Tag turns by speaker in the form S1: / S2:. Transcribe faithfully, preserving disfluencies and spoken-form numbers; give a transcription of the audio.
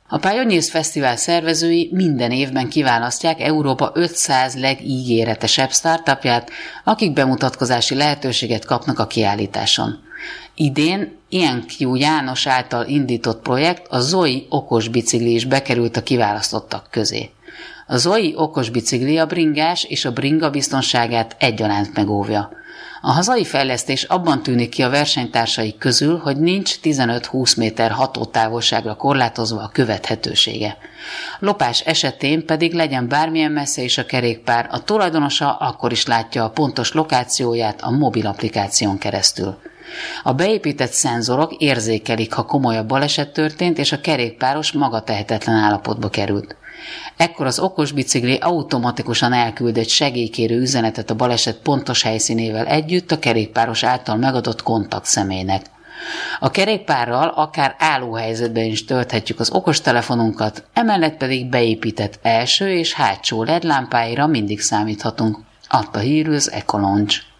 S1: A Pioneers Fesztivál szervezői minden évben kiválasztják Európa ötszáz legígéretesebb startupját, akik bemutatkozási lehetőséget kapnak a kiállításon. Idén Ian-Q János által indított projekt, a Zoe okos bicikli is bekerült a kiválasztottak közé. A Zoe okos bicikli a bringás és a bringa biztonságát egyaránt megóvja. A hazai fejlesztés abban tűnik ki a versenytársaik közül, hogy nincs tizenöt-húsz méter hatótávolságra korlátozva a követhetősége. Lopás esetén pedig legyen bármilyen messze is a kerékpár, a tulajdonosa akkor is látja a pontos lokációját a mobil applikáción keresztül. A beépített szenzorok érzékelik, ha komolyabb baleset történt, és a kerékpáros magatehetetlen állapotba került. Ekkor az okos bicikli automatikusan elküld egy segélykérő üzenetet a baleset pontos helyszínével együtt a kerékpáros által megadott kontaktszemélynek. A kerékpárral akár állóhelyzetben is tölthetjük az okostelefonunkat, emellett pedig beépített első és hátsó el é dé lámpáira mindig számíthatunk, adta hírül az Ecolaunch.